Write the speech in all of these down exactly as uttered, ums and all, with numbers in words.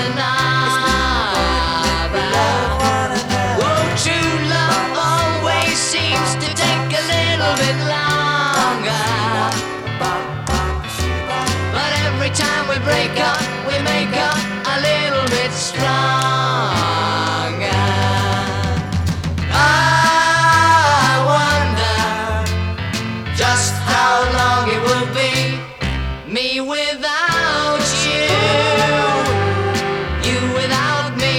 another. Oh, true love always seems to take a little bit longer. But every time we break up, we make up a little bit stronger. I wonder just how long it will be, me without you, you without me.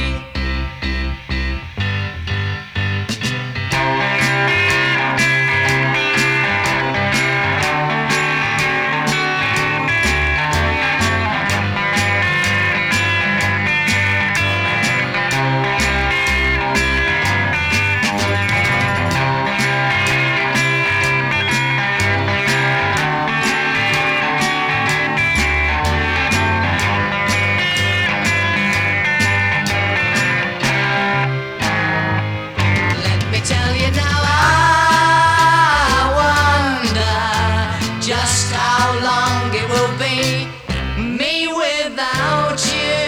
Let me tell you now, I wonder just how long it will be, me without you,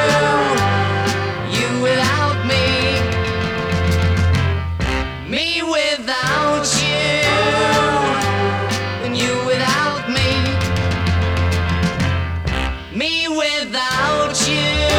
you without me, me without you, and you without me, me without you.